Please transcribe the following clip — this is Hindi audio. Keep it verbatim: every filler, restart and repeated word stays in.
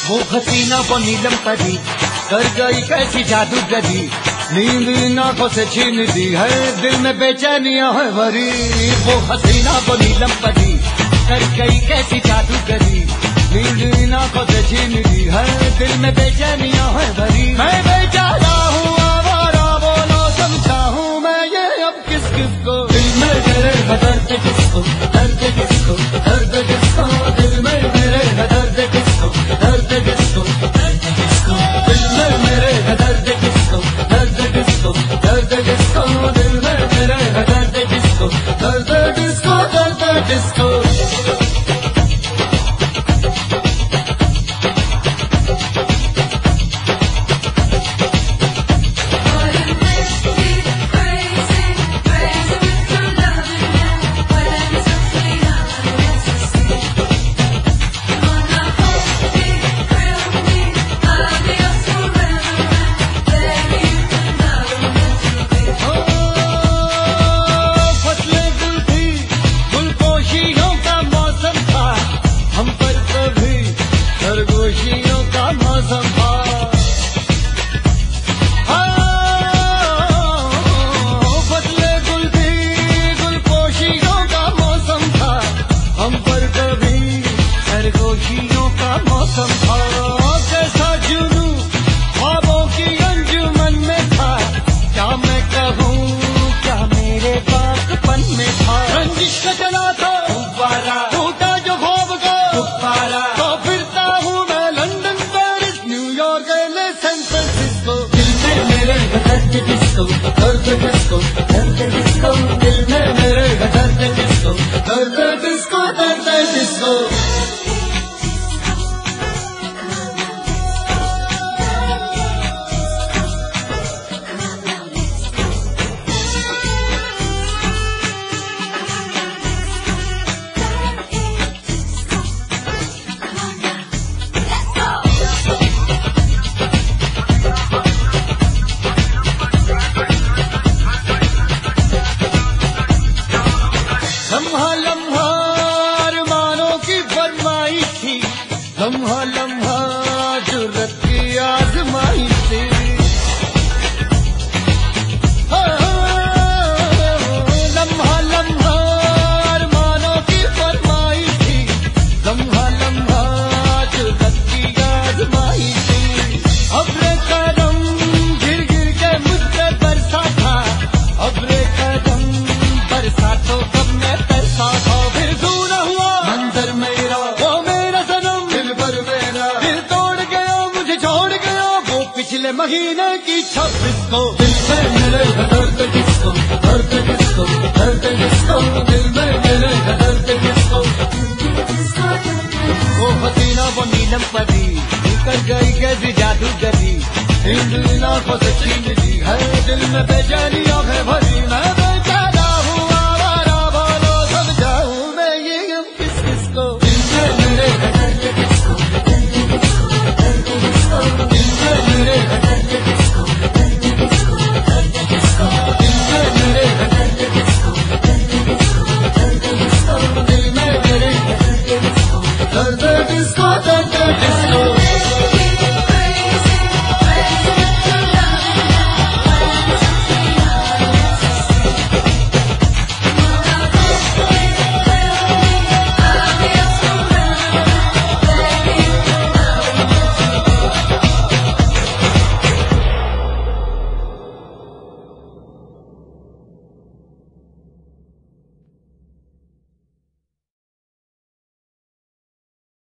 वो हसीना वो नीलम परी कर गई कैसी जादूगरी, नींद इन आंखों से छीन दी है, दिल में बेचैनियां है भरी। वो हसीना वो नीलम परी कर गई कैसी जादूगरी, नींद इन आंखों से छीन दी है, दिल में बेचैनियां है भरी। मैं बेचारा हूँ आवारा, बोलो समझा हूँ मैं ये अब किस किस को। दिल में मेरे है दर्द किसको, दर्द किसको, दर्द किसको, दिल में मेरे है दर्द किसको, दर्द किसको, दर्द किसको, दिल में मेरे है दर्द किसको, दर्द किसको, दर्द किसको, दिल में मेरे है दर्द किसको, दर्द किसको, दर्द किसको। खुशियों का मौसम था, बदले गुल भी गुलपोशियों का मौसम था, हम पर कभी सरगोशियों का मौसम था। कैसा जुनू ख्वाबों की अंजुमन में था, क्या मैं कहूँ क्या मेरे बागपन में था। रंजिश का चला था गुब्बारा, टूटा जो ख्वाब का गुब्बारा, तो फिरता हूँ मैं London Paris New York San Francisco. दिल में मेरे दर्द किसको, दर्द किसको, दर्द किसको, दिल में मेरे दर्द किसको, दर्द किसको, दर्द किसको। लम्हा लम्हा अरमानों की फरमाई थी, लम्हा लम्हा जुर्रत की आजमाई थी। लम्हा लम्हा अरमानों की फरमाई थी, लम्हा लम्हा जुर्रत की आजमाई थी। अब्रे कदम गिर गिर के मुझ पे बरसा था, अब्रे कदम बरसा तो कब मैं तरसा था। फिर दूर हुआ मंजर मेरा, वो मेरा सनम दिल पर मेरा, दिल तोड़ गया मुझे छोड़ गया वो पिछले महीने की छब्बीस को। दिल में मेरे दर्द किसको, दर्द किसको, दर्द किसको, दिल में मेरे दर्द किसको। वो हसीना वो नीलम परी कर गई कैसी जादूगरी, नींद इन आंखों से छीन ली है, दिल में बेचैनियां है भरी। मैं